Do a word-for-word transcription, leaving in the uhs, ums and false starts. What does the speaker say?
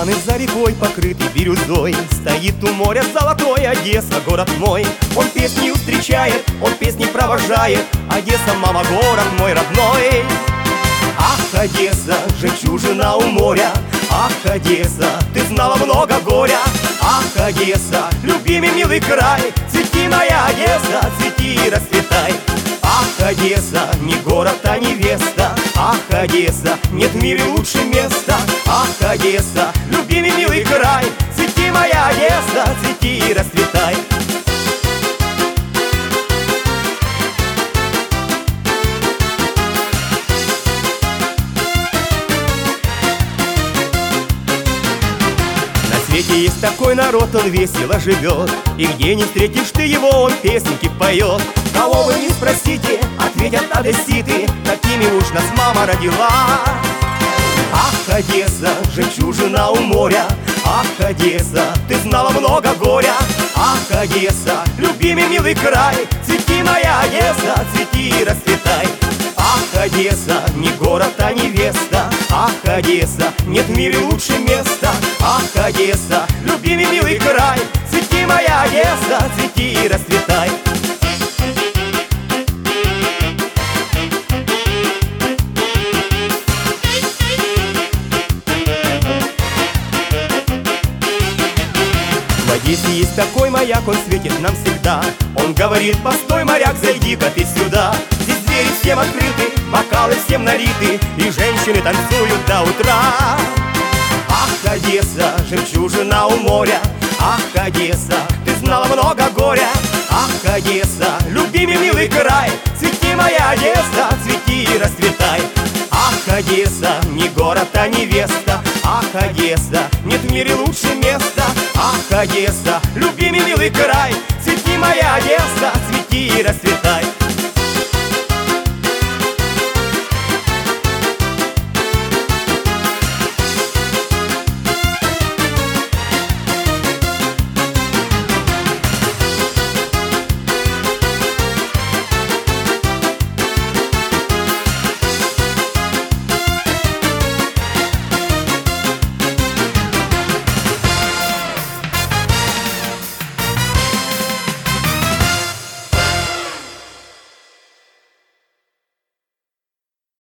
Туманы за рекой покрыты бирюзой, стоит у моря золотой Одесса, город мой. Он песнью встречает, он песней провожает. Одесса, мама, город мой родной. Ах, Одесса, жемчужина у моря. Ах, Одесса, ты знала много горя. Ах, Одесса, любимый милый край. Цвети, моя Одесса, цвети и расцветай. Ах, Одесса, не город, а невеста. Ах, Одесса, нет в мире лучше места. Ах, Одесса, любимый милый край. Цвети, моя Одесса, цвети и расцветай. В свете есть такой народ, он весело живет, и где не встретишь ты его, он песенки поет. Кого вы не спросите, ответят одесситы, такими уж нас мама родила. Ах, Одесса, жемчужина у моря. Ах, Одесса, ты знала много горя. Ах, Одесса, любимый милый край. Цвети, моя Одесса, цвети и расцветай. Ах, Одесса, не город, а невеста. Ах, Одесса, нет в мире лучше места. Ах, Одесса, любимый милый край. Цвети, моя Одесса, цвети и расцветай. В Одессе есть такой маяк, он светит нам всегда. Он говорит: постой, моряк, зайди-ка ты сюда. Здесь двери всем открыты, бокалы всем налиты, и женщины танцуют до утра. Ах, Одесса, жемчужина у моря. Ах, Одесса, ты знала много горя. Ах, Одесса, любимый милый край. Цвети, моя Одесса, цвети и расцветай. Ах, Одесса, не город, а невеста. Ах, Одесса, нет в мире лучше места. Ах, Одесса, любимый милый край. Цвети, моя Одесса, цвети и расцветай.